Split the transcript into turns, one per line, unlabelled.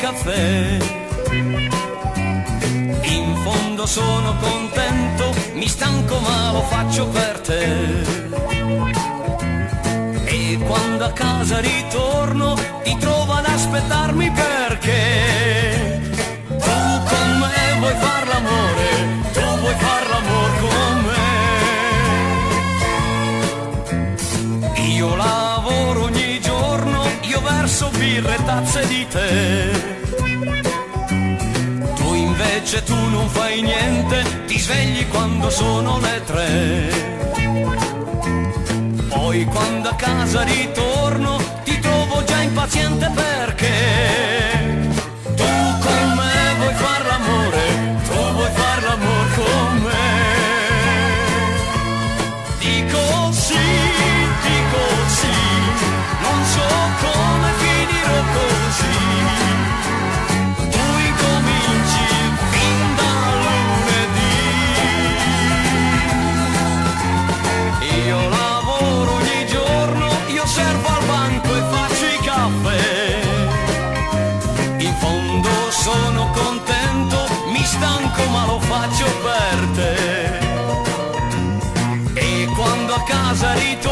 caffè. In fondo sono contento, mi stanco ma lo faccio per te. E quando a casa ritorno ti trovo ad aspettarmi perché tu con me vuoi far l'amore, tu vuoi far l'amore con me. Io lavoro ogni giorno, io verso birre e tazze di tè. Tu invece tu non fai niente, ti svegli quando sono le 3. Poi quando a casa ritorno ti trovo già impaziente perché tu con me vuoi far l'amore, tu vuoi far l'amore con me. Dico sì, non so come finirò così. Tu incominci fin da lunedì. Io lavoro ogni giorno, io servo al banco e faccio i caffè. In fondo sono contento, mi stanco ma lo faccio per te. E quando a casa ritorno